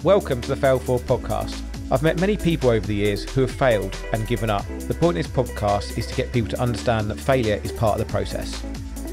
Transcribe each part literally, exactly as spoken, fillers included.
Welcome to the Fail Forward podcast. I've met many people over the years who have failed and given up. The point of this podcast is to get people to understand that failure is part of the process.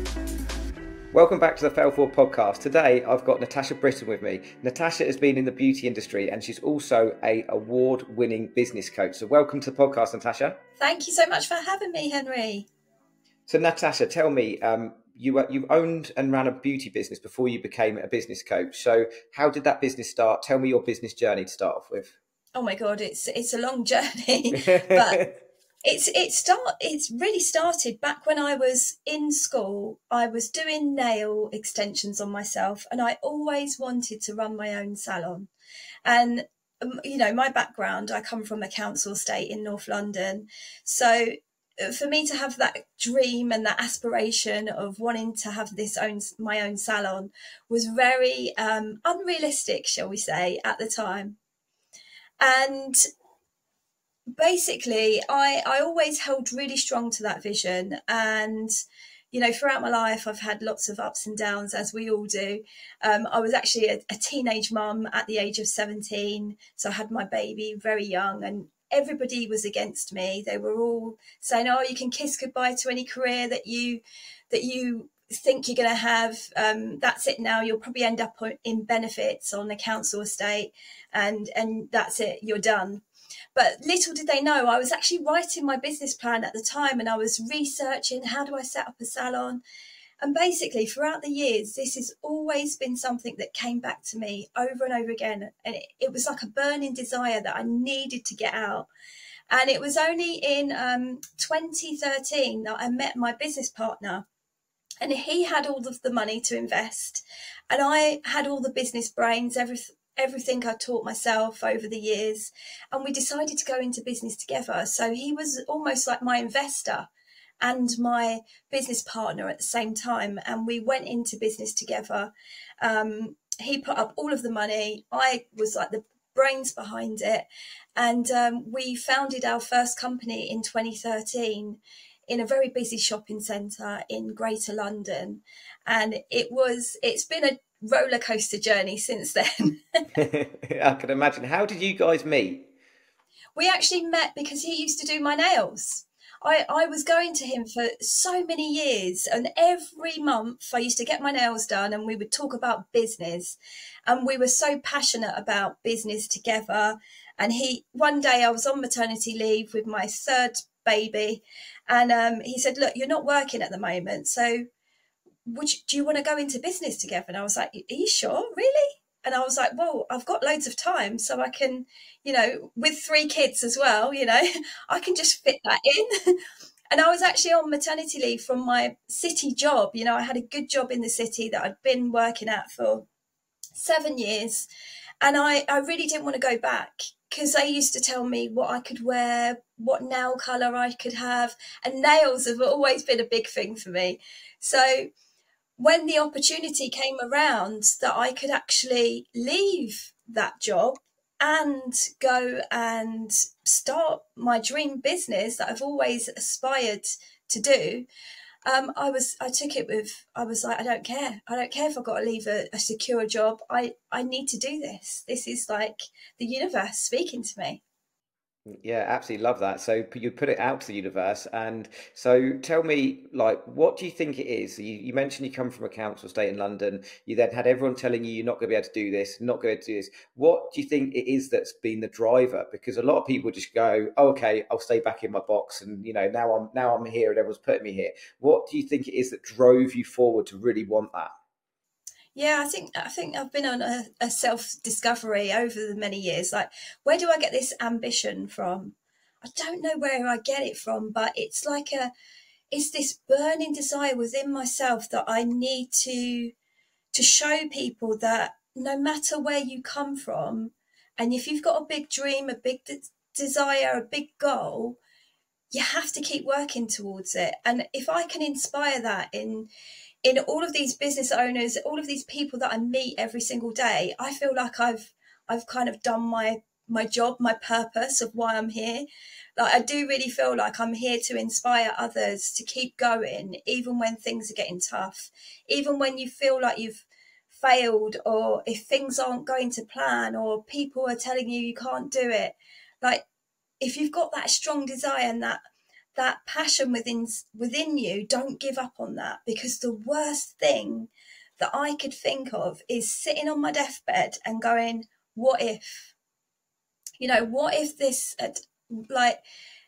Welcome back to the Fail Forward podcast. Today I've got Natasha Britton with me. Natasha has been in the beauty industry and she's also a award-winning business coach. So welcome to the podcast, Natasha. Thank you so much for having me, Henry. So Natasha, tell me, um, you uh, you owned and ran a beauty business before you became a business coach. So how did that business start? Tell me your business journey to start off with. Oh my God, it's it's a long journey, but it's it start it's really started back when I was in school. I was doing nail extensions on myself, and I always wanted to run my own salon. And um, you know, my background, I come from a council estate in North London, so for me to have that dream and that aspiration of wanting to have this own my own salon was very um, unrealistic, shall we say, at the time. And basically, I, I always held really strong to that vision. And, you know, throughout my life, I've had lots of ups and downs, as we all do. Um, I was actually a, a teenage mum at the age of seventeen. So I had my baby very young, and everybody was against me. They were all saying, oh, you can kiss goodbye to any career that you that you think you're going to have. Um, that's it now. You'll probably end up in benefits on a council estate, and, and that's it. You're done. But little did they know, I was actually writing my business plan at the time, and I was researching, how do I set up a salon? And basically, throughout the years, this has always been something that came back to me over and over again. And it, it was like a burning desire that I needed to get out. And it was only in um, twenty thirteen that I met my business partner. And he had all of the money to invest. And I had all the business brains, everything. everything I taught myself over the years, and we decided to go into business together. So he was almost like my investor and my business partner at the same time, and we went into business together. Um, he put up all of the money. I was like the brains behind it, and um, we founded our first company in twenty thirteen in a very busy shopping centre in Greater London, and it was it's been a roller coaster journey since then. I can imagine. How did you guys meet? We actually met because he used to do my nails. I, I was going to him for so many years, and every month I used to get my nails done and we would talk about business, and we were so passionate about business together. And he one day I was on maternity leave with my third baby, and um, he said, look, you're not working at the moment, so Would you, do you want to go into business together? And I was like, are you sure? Really? And I was like, well, I've got loads of time, so I can, you know, with three kids as well, you know, I can just fit that in. And I was actually on maternity leave from my city job. You know, I had a good job in the city that I'd been working at for seven years. And I, I really didn't want to go back, because they used to tell me what I could wear, what nail colour I could have. And nails have always been a big thing for me. So when the opportunity came around that I could actually leave that job and go and start my dream business that I've always aspired to do, um, I was I took it with, I was like, I don't care. I don't care if I've got to leave a, a secure job. I, I need to do this. This is like the universe speaking to me. Yeah, absolutely love that. So you put it out to the universe. And so tell me, like, what do you think it is? You, you mentioned you come from a council estate in London. You then had everyone telling you you're not going to be able to do this, not going to do this. What do you think it is that's been the driver? Because a lot of people just go, oh, okay, I'll stay back in my box. And, you know, now I'm now I'm here and everyone's putting me here. What do you think it is that drove you forward to really want that? Yeah, I think I think I've been on a, a self-discovery over the many years. Like, where do I get this ambition from? I don't know where I get it from, but it's like a, it's this burning desire within myself that I need to, to show people that no matter where you come from, and if you've got a big dream, a big de- desire, a big goal, you have to keep working towards it. And if I can inspire that in in all of these business owners, all of these people that I meet every single day, I feel like I've I've kind of done my my job, my purpose of why I'm here. Like, I do really feel like I'm here to inspire others to keep going, even when things are getting tough, even when you feel like you've failed, or if things aren't going to plan, or people are telling you you can't do it, like if you've got that strong desire and that that passion within within you, don't give up on that, because the worst thing that I could think of is sitting on my deathbed and going, what if, you know, what if this, like,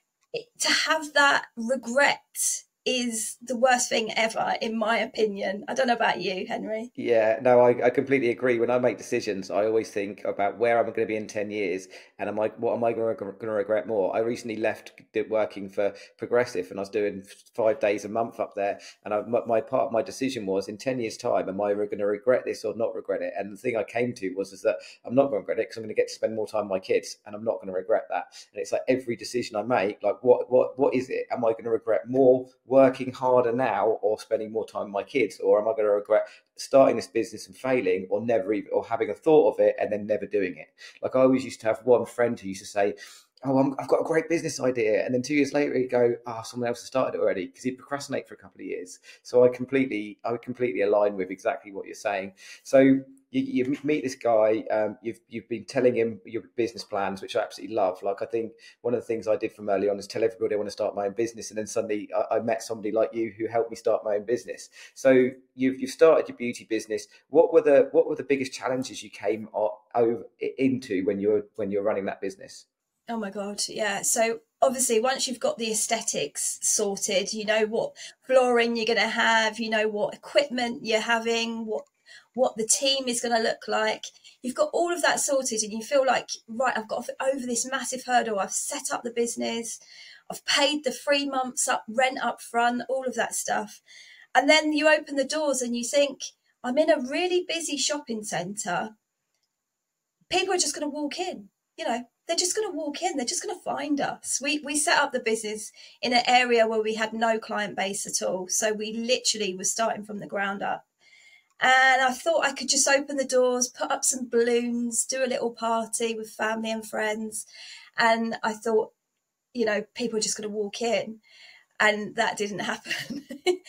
to have that regret is the worst thing ever, in my opinion. I don't know about you, Henry. Yeah, no, I, I completely agree. When I make decisions, I always think about where I'm going to be in ten years, and am I, what am I going to, going to regret more? I recently left d- working for Progressive, and I was doing five days a month up there. And I, my, my part of my decision was, in ten years' time, am I going to regret this or not regret it? And the thing I came to was is that I'm not going to regret it, because I'm going to get to spend more time with my kids, and I'm not going to regret that. And it's like every decision I make, like what what what is it? Am I going to regret more working harder now, or spending more time with my kids, or am I going to regret starting this business and failing, or never even, or having a thought of it and then never doing it? Like, I always used to have one friend who used to say, oh, I'm, I've got a great business idea, and then two years later he'd go, oh, someone else has started it already, because he'd procrastinate for a couple of years. So I completely I would completely align with exactly what you're saying. So you, you meet this guy, um, you've you've been telling him your business plans, which I absolutely love. Like, I think one of the things I did from early on is tell everybody I want to start my own business, and then suddenly I, I met somebody like you who helped me start my own business. So you've you've started your beauty business. What were the what were the biggest challenges you came o- over into when you're when you're running that business? Oh my God, yeah. So obviously, once you've got the aesthetics sorted, you know what flooring you're going to have, you know what equipment you're having, what what the team is going to look like. You've got all of that sorted, and you feel like, right, I've got over this massive hurdle. I've set up the business, I've paid the three months up rent up front, all of that stuff. And then you open the doors and you think, I'm in a really busy shopping centre. People are just going to walk in, you know, they're just going to walk in. They're just going to find us. We we set up the business in an area where we had no client base at all. So we literally were starting from the ground up. And I thought I could just open the doors, put up some balloons, do a little party with family and friends. And I thought, you know, people are just going to walk in. And that didn't happen.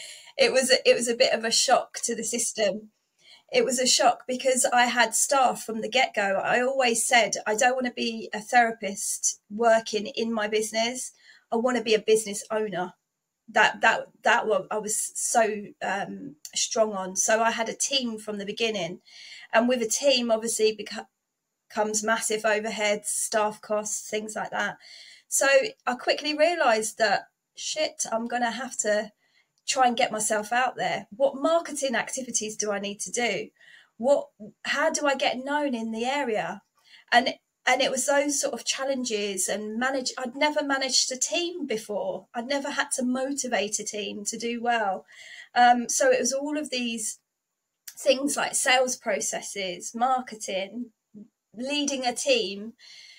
it was a, it was a bit of a shock to the system. It was a shock because I had staff from the get-go. I always said, I don't want to be a therapist working in my business. I want to be a business owner. That that that what I was so um, strong on. So I had a team from the beginning, and with a team, obviously, beca- comes massive overheads, staff costs, things like that. So I quickly realised that, shit, I'm going to have to try and get myself out there. What marketing activities do I need to do? What, how do I get known in the area? And and it was those sort of challenges and manage. I'd never managed a team before. I'd never had to motivate a team to do well. Um, so it was all of these things like sales processes, marketing, leading a team.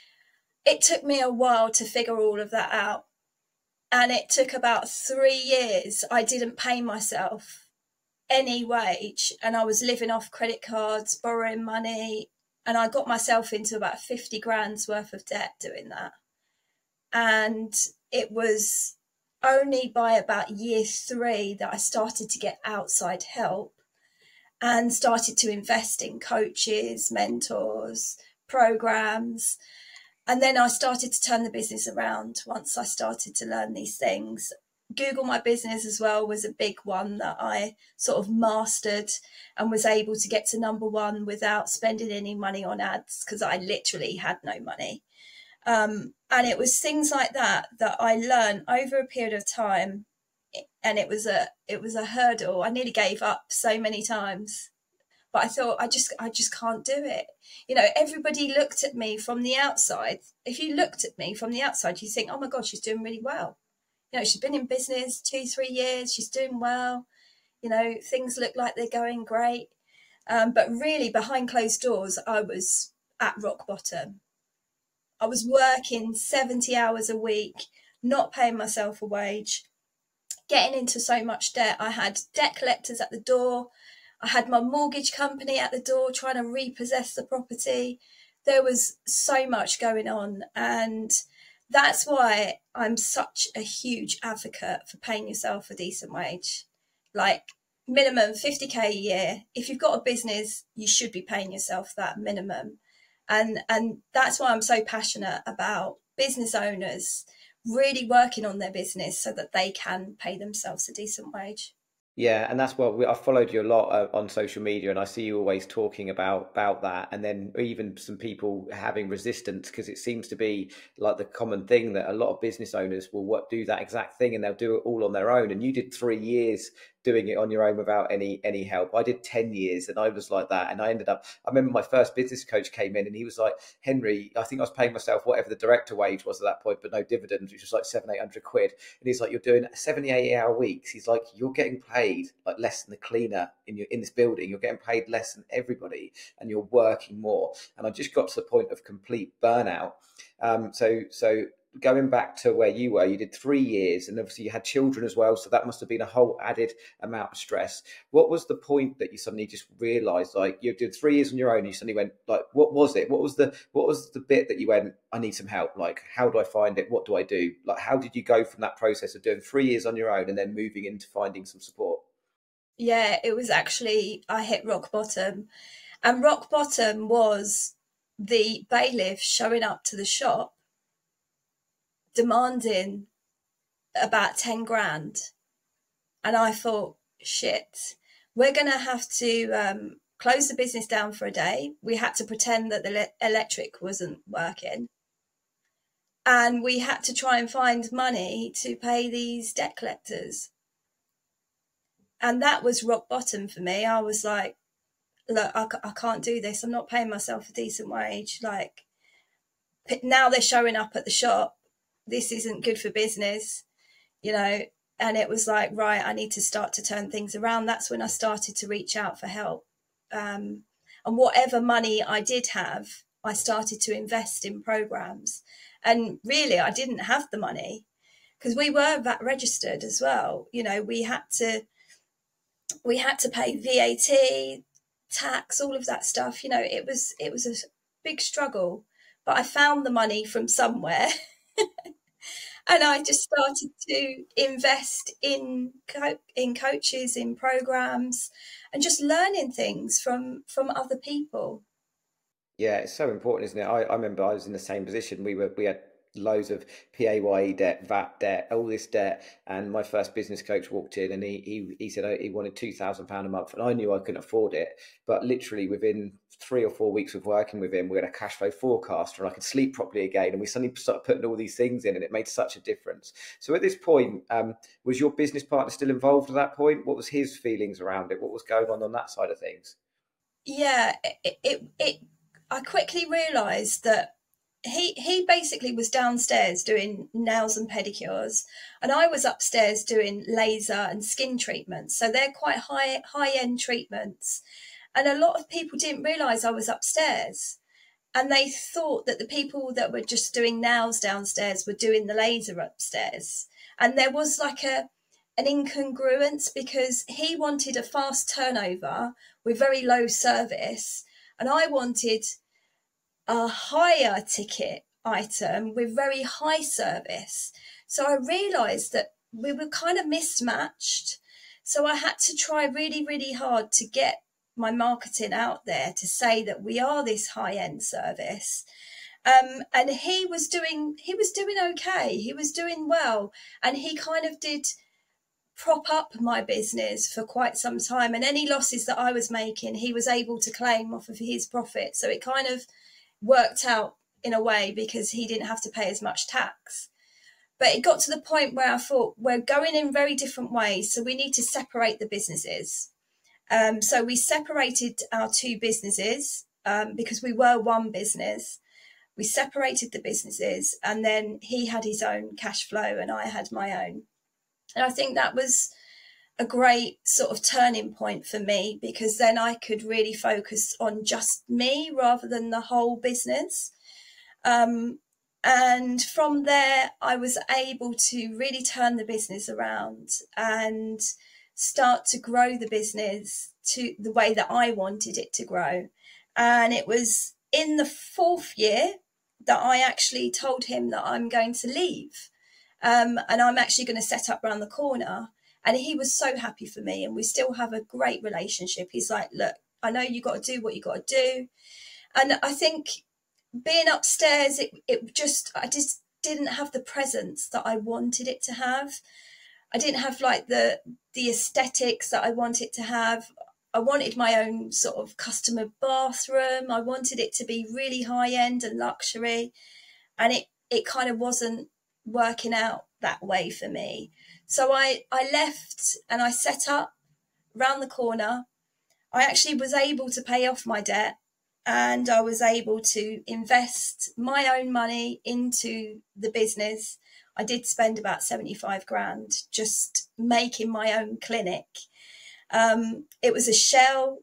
It took me a while to figure all of that out. And it took about three years. I didn't pay myself any wage, and I was living off credit cards, borrowing money, and I got myself into about fifty grand's worth of debt doing that. And it was only by about year three that I started to get outside help and started to invest in coaches, mentors, programs. And then I started to turn the business around once I started to learn these things. Google My Business as well was a big one that I sort of mastered and was able to get to number one without spending any money on ads, because I literally had no money. Um, and it was things like that that I learned over a period of time. And it was a it was a hurdle. I nearly gave up so many times. But I thought, I just I just can't do it. You know, everybody looked at me from the outside. If you looked at me from the outside, you think, oh my God, she's doing really well. You know, she's been in business two, three years. She's doing well. You know, things look like they're going great. Um, but really, behind closed doors, I was at rock bottom. I was working seventy hours a week, not paying myself a wage, getting into so much debt. I had debt collectors at the door. I had my mortgage company at the door trying to repossess the property. There was so much going on. And that's why I'm such a huge advocate for paying yourself a decent wage. Like, minimum fifty K a year. If you've got a business, you should be paying yourself that minimum. And, and that's why I'm so passionate about business owners really working on their business so that they can pay themselves a decent wage. Yeah, and that's what we, I've followed you a lot uh, on social media, and I see you always talking about about that, and then even some people having resistance because it seems to be like the common thing that a lot of business owners will what do that exact thing and they'll do it all on their own. And you did three years doing it on your own without any any help. I did ten years, and I was like that, and I ended up. I remember my first business coach came in, and he was like, "Henry, I think I was paying myself whatever the director wage was at that point, but no dividends, which was like seven eight hundred quid." And he's like, "You're doing seventy-eight hour weeks." He's like, "You're getting paid like less than the cleaner in your in this building. You're getting paid less than everybody, and you're working more." And I just got to the point of complete burnout. Um, so so going back to where you were, you did three years, and obviously you had children as well, so that must have been a whole added amount of stress. What was the point that you suddenly just realized, like you did three years on your own, and you suddenly went, like, what was it? What was the what was the bit that you went, I need some help? Like, how do I find it? What do I do? Like, how did you go from that process of doing three years on your own and then moving into finding some support? Yeah, it was actually, I hit rock bottom. And rock bottom was the bailiff showing up to the shop demanding about ten grand. And I thought, shit, we're going to have to um, close the business down for a day. We had to pretend that the le- electric wasn't working. And we had to try and find money to pay these debt collectors. And that was rock bottom for me. I was like, look, I, I can't do this. I'm not paying myself a decent wage. Like, now they're showing up at the shop. This isn't good for business, you know. And it was like, right, I need to start to turn things around. That's when I started to reach out for help. Um, and whatever money I did have, I started to invest in programs. And really, I didn't have the money because we were V A T registered as well. You know, we had to, we had to pay V A T, tax, all of that stuff. You know, it was, it was a big struggle, but I found the money from somewhere. And I just started to invest in co- in coaches, in programs, and just learning things from from other people. Yeah, it's so important, isn't it? I, I remember I was in the same position. We were we had loads of P A Y E debt, V A T debt, all this debt. And my first business coach walked in, and he he, he said he wanted two thousand pound a month, and I knew I couldn't afford it. But literally within three or four weeks of working with him, we had a cash flow forecaster, and I could sleep properly again. And we suddenly started putting all these things in, and it made such a difference. So at this point, um, was your business partner still involved at that point? What was his feelings around it? What was going on on that side of things? Yeah, it it, it I quickly realised that he he basically was downstairs doing nails and pedicures, and I was upstairs doing laser and skin treatments. So they're quite high high end treatments, and a lot of people didn't realise I was upstairs, and they thought that the people that were just doing nails downstairs were doing the laser upstairs. And there was like a an incongruence because he wanted a fast turnover with very low service, and I wanted a higher ticket item with very high service. So I realised that we were kind of mismatched. So I had to try really, really hard to get my marketing out there to say that we are this high end service. Um, and he was doing he was doing okay. He was doing well, and he kind of did prop up my business for quite some time. And any losses that I was making, he was able to claim off of his profit. So it kind of worked out in a way because he didn't have to pay as much tax. But it got to the point where I thought we're going in very different ways, so we need to separate the businesses. Um, so we separated our two businesses um, because we were one business. We separated the businesses, and then he had his own cash flow and I had my own. And I think that was a great sort of turning point for me because then I could really focus on just me rather than the whole business. Um, and from there, I was able to really turn the business around and start to grow the business to the way that I wanted it to grow. And it was in the fourth year that I actually told him that I'm going to leave. Um, and I'm actually going to set up around the corner. And he was so happy for me, and we still have a great relationship. He's like, look, I know you got to do what you got to do. And I think being upstairs, it, it just, I just didn't have the presence that I wanted it to have. I didn't have like the the aesthetics that I wanted to have. I wanted my own sort of customer bathroom. I wanted it to be really high end and luxury. And it, it kind of wasn't working out that way for me. So I, I left and I set up round the corner. I actually was able to pay off my debt, and I was able to invest my own money into the business. I did spend about seventy-five grand just making my own clinic. Um, it was a shell,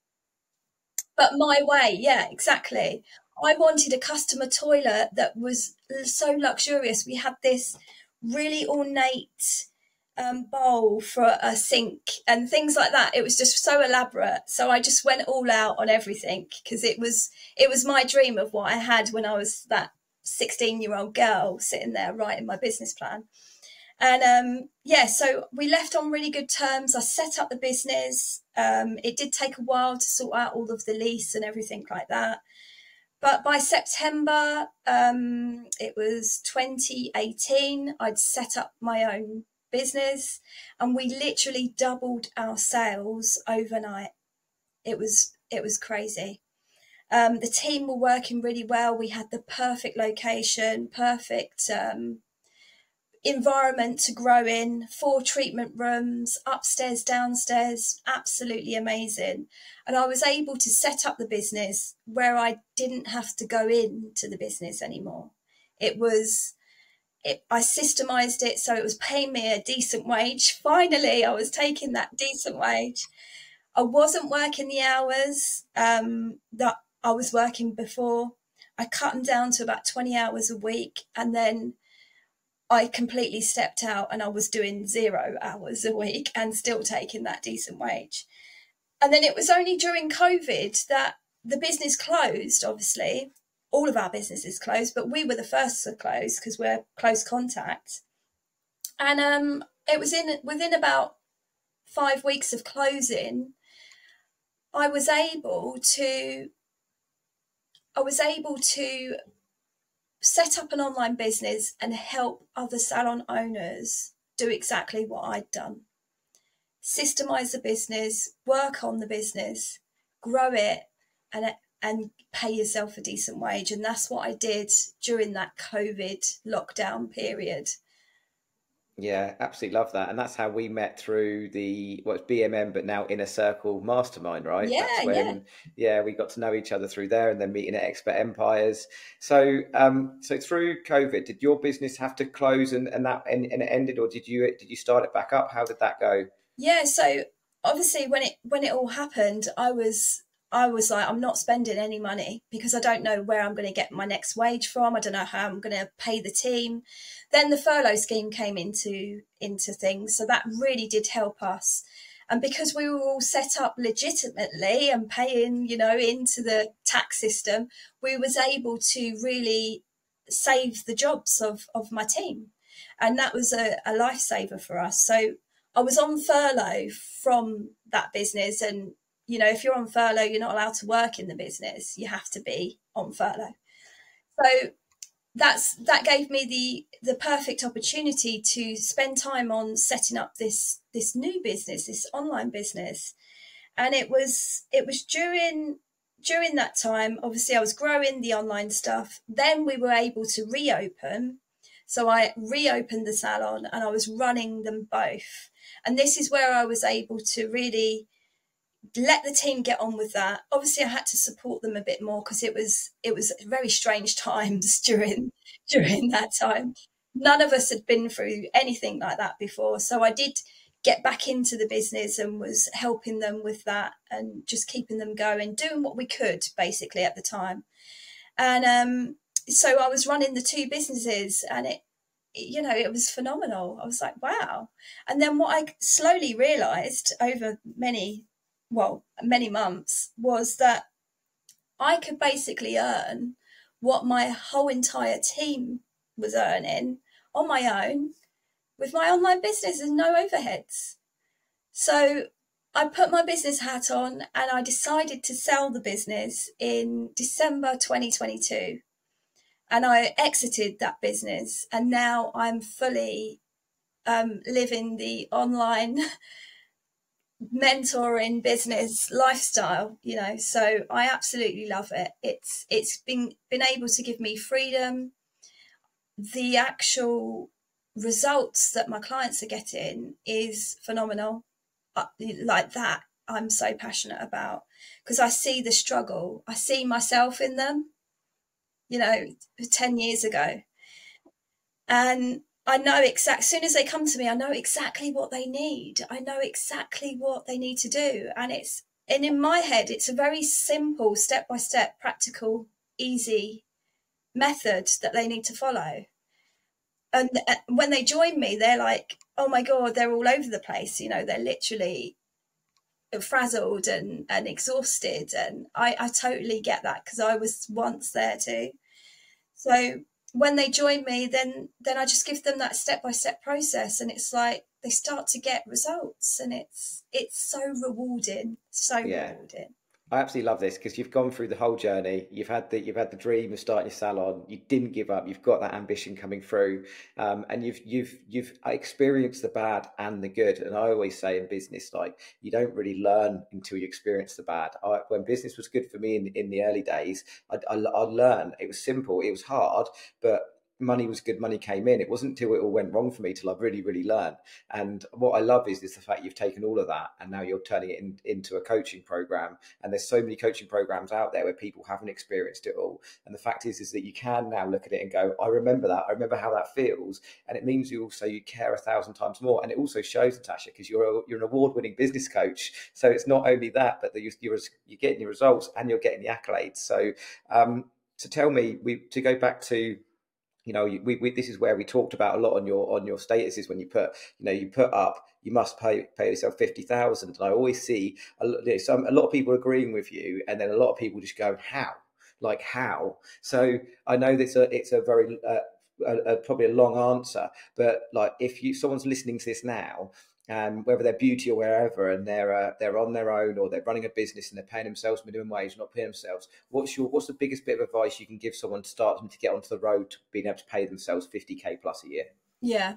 but my way. Yeah, exactly. I wanted a customer toilet that was so luxurious. We had this really ornate um, bowl for a sink and things like that. It was just so elaborate. So I just went all out on everything because it was it was my dream of what I had when I was that sixteen year old girl sitting there writing my business plan. And um, yeah, so we left on really good terms. I set up the business. Um, it did take a while to sort out all of the lease and everything like that. But by September, um, it was twenty eighteen, I'd set up my own business, and we literally doubled our sales overnight. It was it was crazy. Um, the team were working really well. We had the perfect location, perfect um, environment to grow in, four treatment rooms, upstairs, downstairs, absolutely amazing. And I was able to set up the business where I didn't have to go into the business anymore. It was, it, I systemized it so it was paying me a decent wage. Finally, I was taking that decent wage. I wasn't working the hours um, that I was working before. I cut them down to about twenty hours a week, and then I completely stepped out and I was doing zero hours a week and still taking that decent wage. And then it was only during COVID that the business closed, obviously. All of our businesses closed, but we were the first to close because we're close contact. And um, it was in within about five weeks of closing, I was able to, I was able to set up an online business and help other salon owners do exactly what I'd done. Systemize the business, work on the business, grow it, and and pay yourself a decent wage. And that's what I did during that COVID lockdown period. Yeah, absolutely love that. And that's how we met through the what's B M M, but now Inner Circle Mastermind, right? Yeah, That's yeah. when, yeah, we got to know each other through there, and then meeting at Expert Empires. So, um, so through COVID, did your business have to close and, and that and, and it ended, or did you did you start it back up? How did that go? Yeah, so obviously when it when it all happened, I was I was like, I'm not spending any money because I don't know where I'm going to get my next wage from. I don't know how I'm going to pay the team. Then the furlough scheme came into into things, so that really did help us. And because we were all set up legitimately and paying, you know, into the tax system, we was able to really save the jobs of of my team, and that was a, a lifesaver for us. So I was on furlough from that business, and you know, if you're on furlough, you're not allowed to work in the business. You have to be on furlough. So that's that gave me the the perfect opportunity to spend time on setting up this this new business, this online business. And it was it was during during that time, obviously I was growing the online stuff. Then we were able to reopen. So I reopened the salon and I was running them both. And this is where I was able to really let the team get on with that. Obviously I had to support them a bit more because it was it was very strange times during during that time. None of us had been through anything like that before. So I did get back into the business and was helping them with that and just keeping them going, doing what we could basically at the time. And um, so I was running the two businesses, and it, you know, it was phenomenal. I was like, wow. And then what I slowly realized over many well, many months, was that I could basically earn what my whole entire team was earning on my own with my online business, there's no overheads. So I put my business hat on and I decided to sell the business in December twenty twenty-two. And I exited that business. And now I'm fully um, living the online mentoring business lifestyle, you know, so I absolutely love it. It's it's been been able to give me freedom. The actual results that my clients are getting is phenomenal. Uh, like that, I'm so passionate about, because I see the struggle. I see myself in them, you know, ten years ago. And I know exact, as soon as they come to me, I know exactly what they need. I know exactly what they need to do. And it's, and in my head, it's a very simple, step-by-step, practical, easy method that they need to follow. And when they join me, they're like, oh my God, they're all over the place. You know, they're literally frazzled and, and exhausted. And I, I totally get that, because I was once there too. So when they join me, then then I just give them that step-by-step process, and it's like they start to get results, and it's it's so rewarding, so yeah. rewarding. I absolutely love this, because you've gone through the whole journey. You've had the you've had the dream of starting your salon. You didn't give up. You've got that ambition coming through, um, and you've you've you've experienced the bad and the good. And I always say in business, like, you don't really learn until you experience the bad. I, when business was good for me in in the early days, I I, I learned. It was simple. It was hard, but money was good, money came in. It wasn't until it all went wrong for me till I've really, really learned. And what I love is, is the fact you've taken all of that and now you're turning it in, into a coaching program. And there's so many coaching programs out there where people haven't experienced it all. And the fact is, is that you can now look at it and go, I remember that. I remember how that feels. And it means you also, you care a thousand times more. And it also shows, Natasha, because you're a, you're an award-winning business coach. So it's not only that, but that you're, you're, you're getting your results and you're getting the accolades. So, um, so tell me, we to go back to, you know, we, we, this is where we talked about a lot on your on your statuses when you put, you know, you put up, you must pay pay yourself fifty thousand. And I always see a, you know, some, a lot of people agreeing with you, and then a lot of people just going, how, like how? So I know that's a it's a very uh, a, a, probably a long answer, but like if you someone's listening to this now, um, whether they're beauty or wherever, and they're uh, they're on their own, or they're running a business and they're paying themselves minimum wage, not paying themselves. What's your what's the biggest bit of advice you can give someone to start them to get onto the road to being able to pay themselves fifty K plus a year? Yeah,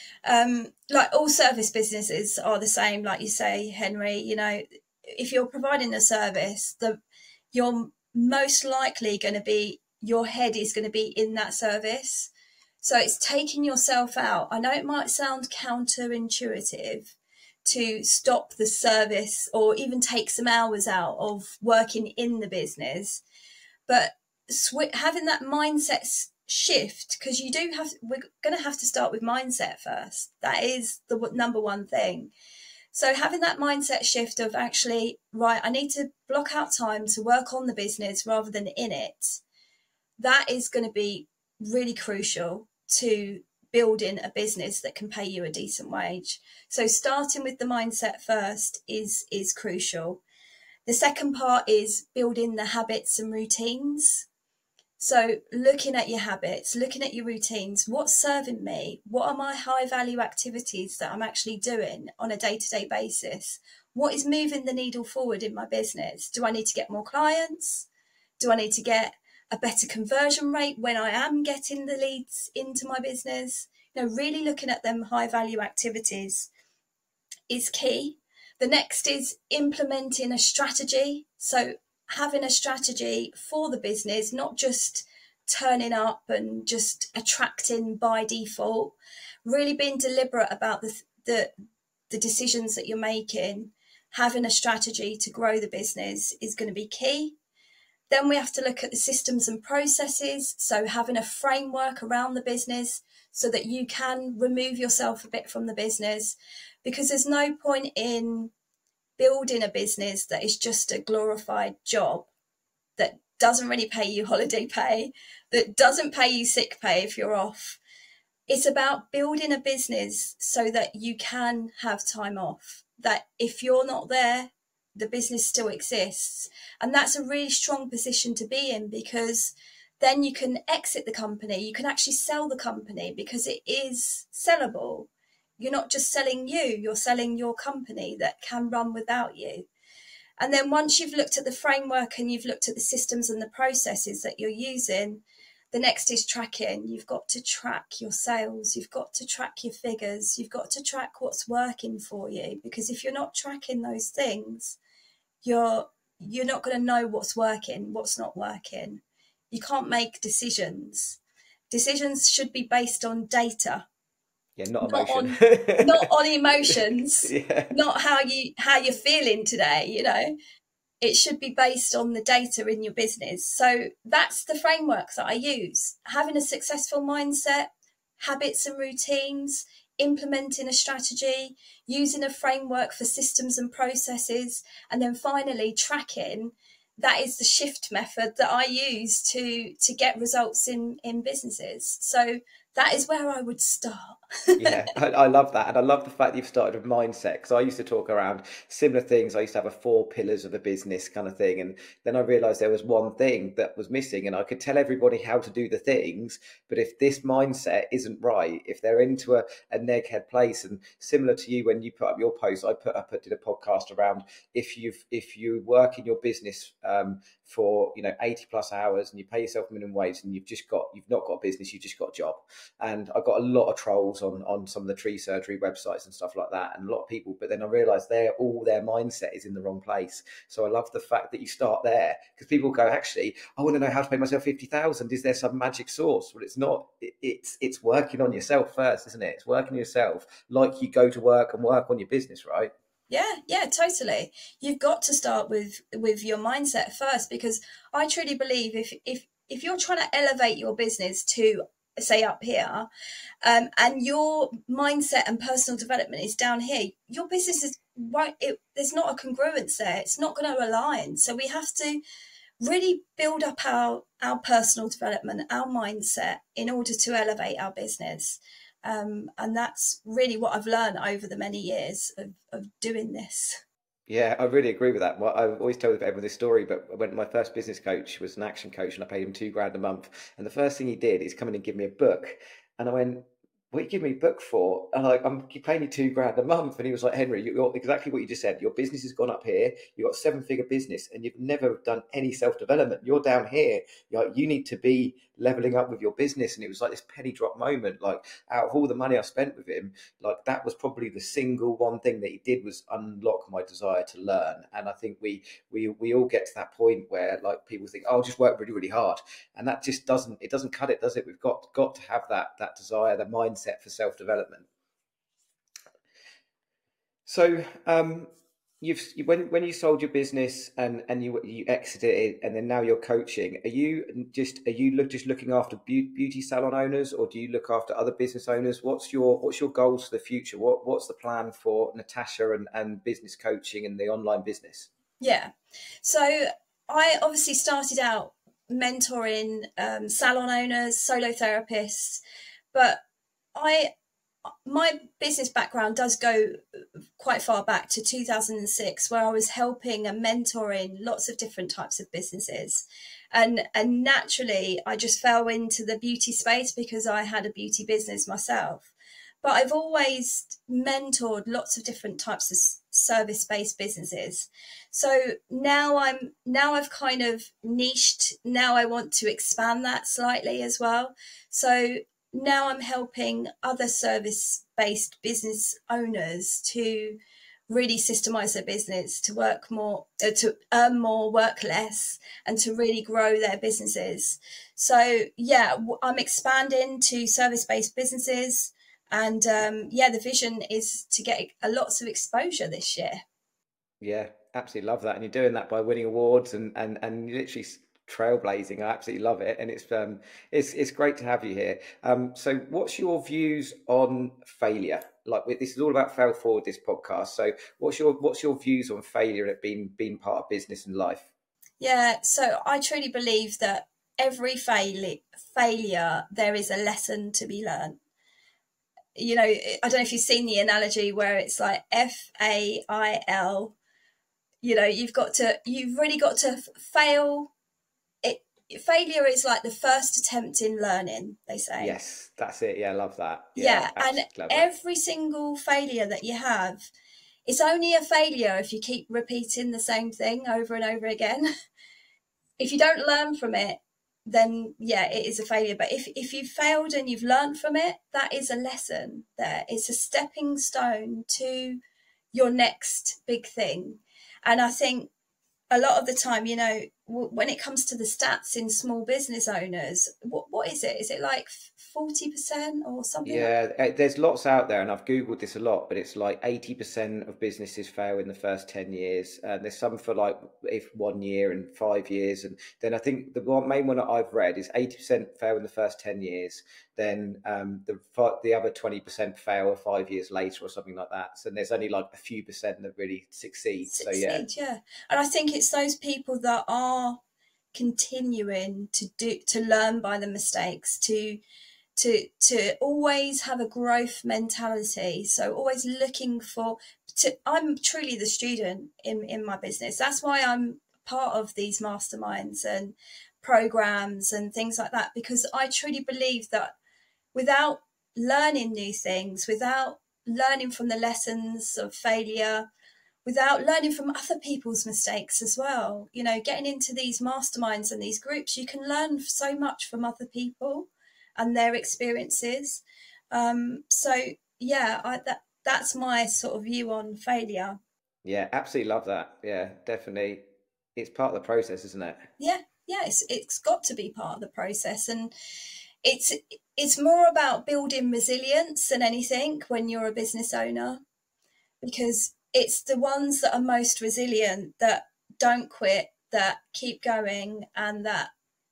um, like all service businesses are the same, like you say, Henry. You know, if you're providing a service, the you're most likely going to be your head is going to be in that service. So it's taking yourself out. I know it might sound counterintuitive to stop the service or even take some hours out of working in the business, but sw- having that mindset shift, because you do have, we're going to have to start with mindset first. That is the number one thing. So having that mindset shift of actually, right, I need to block out time to work on the business rather than in it. That is going to be really crucial to building a business that can pay you a decent wage. So starting with the mindset first is is crucial. The second part is building the habits and routines. So looking at your habits, looking at your routines, what's serving me? What are my high value activities that I'm actually doing on a day-to-day basis? What is moving the needle forward in my business? Do I need to get more clients? Do I need to get a better conversion rate when I am getting the leads into my business? You know, really looking at them high value activities is key. The next is implementing a strategy. So having a strategy for the business, not just turning up and just attracting by default, really being deliberate about the the, the decisions that you're making. Having a strategy to grow the business is going to be key. Then we have to look at the systems and processes. So having a framework around the business so that you can remove yourself a bit from the business, because there's no point in building a business that is just a glorified job that doesn't really pay you holiday pay, that doesn't pay you sick pay if you're off. It's about building a business so that you can have time off, that if you're not there, the business still exists. And that's a really strong position to be in, because then you can exit the company. You can actually sell the company because it is sellable. you're not just selling you, you're selling your company that can run without you. And then once you've looked at the framework and you've looked at the systems and the processes that you're using, the next is tracking. You've got to track your sales. You've got to track your figures. You've got to track what's working for you, because if you're not tracking those things, you're you're not going to know what's working, what's not working. You can't make decisions. Decisions should be based on data. Yeah, not not emotion. on not on emotions. Yeah. Not how you how you're feeling today, you know. It should be based on the data in your business. So that's the framework that I use. Having a successful mindset, habits and routines, implementing a strategy, using a framework for systems and processes, and then finally tracking. That is the shift method that I use to to get results in in businesses. So that is where I would start. Yeah, I, I love that. And I love the fact that you've started with mindset, because I used to talk around similar things. I used to have a four pillars of a business kind of thing. And then I realized there was one thing that was missing, and I could tell everybody how to do the things. But if this mindset isn't right, if they're into a, a neghead place, and similar to you, when you put up your post, I put up, I did a podcast around if you've, if you work in your business um, for, you know, eighty plus hours and you pay yourself minimum wage and you've just got, you've not got a business, you've just got a job. And I got a lot of trolls on, on some of the tree surgery websites and stuff like that, and a lot of people, but then I realized they're all their mindset is in the wrong place. So I love the fact that you start there, because people go, actually, I want to know how to pay myself fifty thousand. Is there some magic source? Well, it's not. It, it's it's working on yourself first, isn't it? It's working on yourself like you go to work and work on your business, right? Yeah, yeah, totally. You've got to start with with your mindset first, because I truly believe if if if you're trying to elevate your business to, say, up here, um, and your mindset and personal development is down here, your business is won't. It, there's not a congruence there. It's not going to align. So we have to really build up our our personal development, our mindset, in order to elevate our business. Um, and that's really what I've learned over the many years of, of doing this. Yeah, I really agree with that. Well, I always tell everyone this story, but when my first business coach was an action coach and I paid him two grand a month, and the first thing he did is come in and give me a book. And I went, what are you giving me a book for? And I'm like, I'm you paying me two grand a month. And he was like, Henry, you're exactly what you just said. Your business has gone up here. You've got a seven figure business and you've never done any self-development. You're down here. You're like, you need to be leveling up with your business. And it was like this penny drop moment. Like, out of all the money I spent with him, like that was probably the single one thing that he did was unlock my desire to learn. And I think we we we all get to that point where like people think, oh, I'll just work really, really hard. And that just doesn't, it doesn't cut it, does it? We've got got to have that that desire, the mindset for self-development. So um you've when when you sold your business and and you you exited it, and then now you're coaching, are you just are you look just looking after beauty salon owners, or do you look after other business owners? What's your what's your goals for the future? What what's the plan for Natasha and and business coaching and the online business? Yeah, so I obviously started out mentoring um, salon owners, solo therapists, but I my business background does go quite far back to two thousand six, where I was helping and mentoring lots of different types of businesses. And, and naturally, I just fell into the beauty space because I had a beauty business myself. But I've always mentored lots of different types of service-based businesses. So now I'm now I've kind of niched. Now I want to expand that slightly as well. So now I'm helping other service-based business owners to really systemize their business, to work more, uh, to earn more, work less, and to really grow their businesses. So yeah, I'm expanding to service-based businesses, and um, yeah, the vision is to get a lots of exposure this year. Yeah, absolutely love that, and you're doing that by winning awards and and and literally trailblazing. I absolutely love it, and it's um it's it's great to have you here. Um, so what's your views on failure? Like, this is all about fail forward, this podcast. So what's your what's your views on failure and it being being part of business and life? Yeah, so I truly believe that every fail failure there is a lesson to be learned. You know, I don't know if you've seen the analogy where it's like F A I L. You know, you've got to, you've really got to fail. It failure is like the first attempt in learning, they say. Yes, that's it. Yeah, I love that. Yeah, Yeah, and absolutely clever. every single failure that you have, it's only a failure if you keep repeating the same thing over and over again. If you don't learn from it, then yeah, it is a failure. But if, if you've failed and you've learned from it, that is a lesson there. It's a stepping stone to your next big thing. And I think a lot of the time, you know, w- when it comes to the stats in small business owners, what what is it? Is it like forty percent or something like Yeah, eh, there's lots out there, and I've Googled this a lot, but it's like eighty percent of businesses fail in the first ten years. And there's some for like if one year and five years. And then I think the one, main one that I've read is eighty percent fail in the first ten years. Then um, the fi- the other twenty percent fail five years later or something like that. So there's only like a few percent that really succeed. So yeah, succeed? Yeah. And I think it's those people that are continuing to do to learn by the mistakes, to to to always have a growth mentality, so always looking for to I'm truly the student in in my business. That's why I'm part of these masterminds and programs and things like that, because I truly believe that without learning new things, without learning from the lessons of failure, without learning from other people's mistakes as well, you know, getting into these masterminds and these groups, you can learn so much from other people and their experiences. Um, so yeah, I, that that's my sort of view on failure. yeah, absolutely love that. Yeah, definitely. It's part of the process, isn't it? Yeah, yeah, it's it's got to be part of the process, and it's it's more about building resilience than anything when you're a business owner, because it's the ones that are most resilient that don't quit, that keep going, and that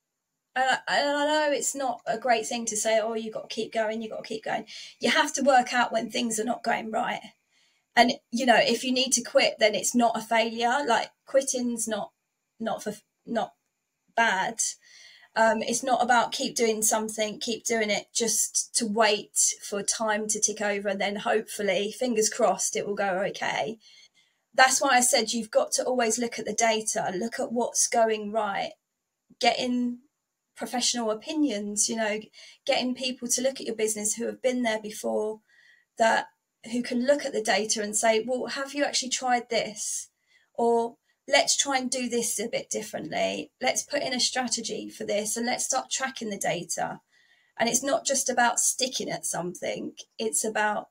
and I, and I know it's not a great thing to say, oh, you got to keep going, you got to keep going. You have to work out when things are not going right. And, you know, if you need to quit, then it's not a failure. Like quitting's not, not for, not bad. Um, it's not about keep doing something, keep doing it just to wait for time to tick over. And then hopefully, fingers crossed, it will go okay. That's why I said you've got to always look at the data, look at what's going right, getting professional opinions, you know, getting people to look at your business who have been there before, that who can look at the data and say, well, have you actually tried this? Or let's try and do this a bit differently. Let's put in a strategy for this and let's start tracking the data. And it's not just about sticking at something, it's about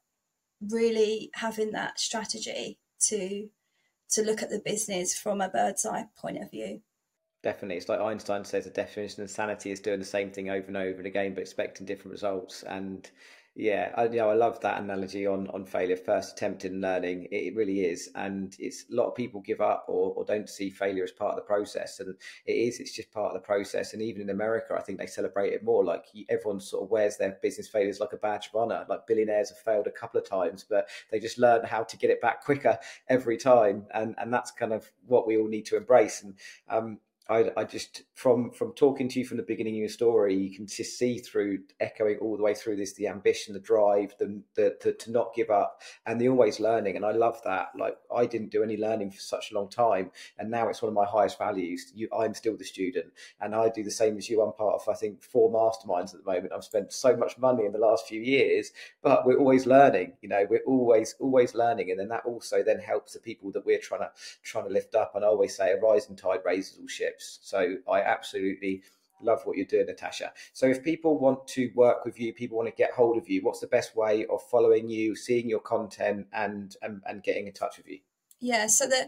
really having that strategy to to look at the business from a bird's eye point of view. Definitely. It's like Einstein says the definition of insanity is doing the same thing over and over and again, but expecting different results. And yeah, I, you know, I love that analogy on on failure, first attempt in learning. It, it really is. And it's a lot of people give up or, or don't see failure as part of the process. And it is, it's just part of the process. And even in America, I think they celebrate it more. Like everyone sort of wears their business failures like a badge of honor. Like billionaires have failed a couple of times, but they just learn how to get it back quicker every time. And and that's kind of what we all need to embrace. And um, I, I just from from talking to you from the beginning of your story, you can just see through echoing all the way through this the ambition, the drive, the, the, the to not give up, and the always learning. And I love that. Like I didn't do any learning for such a long time, and now it's one of my highest values. You, I'm still the student, and I do the same as you. I'm part of I think four masterminds at the moment. I've spent so much money in the last few years, but we're always learning. You know, we're always always learning, and then that also then helps the people that we're trying to trying to lift up. And I always say a rising tide raises all ships. So I absolutely love what you're doing, Natasha. So if people want to work with you, people want to get hold of you, what's the best way of following you, seeing your content and and, and getting in touch with you? Yeah, so the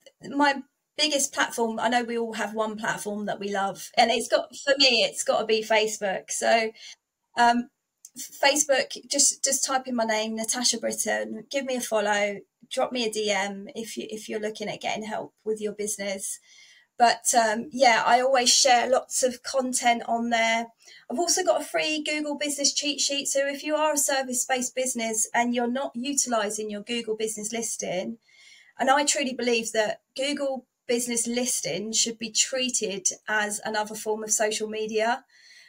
my biggest platform, I know we all have one platform that we love, and it's got, for me, it's got to be Facebook. So um, Facebook, just just type in my name, Natasha Britton, give me a follow, drop me a D M if you if you're looking at getting help with your business. But um, yeah, I always share lots of content on there. I've also got a free Google Business cheat sheet. So if you are a service-based business and you're not utilizing your Google Business listing, and I truly believe that Google Business listing should be treated as another form of social media,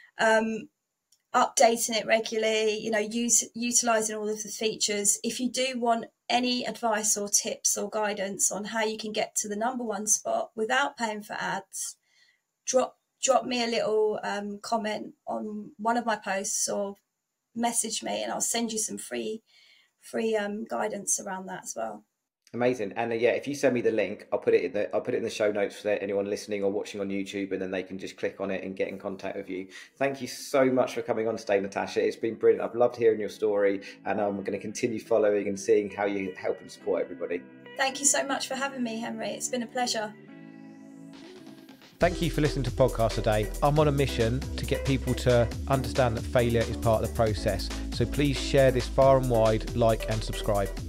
um, updating it regularly, you know, use, utilizing all of the features. If you do want any advice or tips or guidance on how you can get to the number one spot without paying for ads, drop drop me a little um, comment on one of my posts or message me, and I'll send you some free free um, guidance around that as well. Amazing. And uh, yeah, if you send me the link, I'll put it in the I'll put it in the show notes for anyone listening or watching on YouTube, and then they can just click on it and get in contact with you. Thank you so much for coming on today, Natasha. It's been brilliant. I've loved hearing your story, and I'm going to continue following and seeing how you help and support everybody. Thank you so much for having me, Henry. It's been a pleasure. Thank you for listening to Podcast Today. I'm on a mission to get people to understand that failure is part of the process. So please share this far and wide, like and subscribe.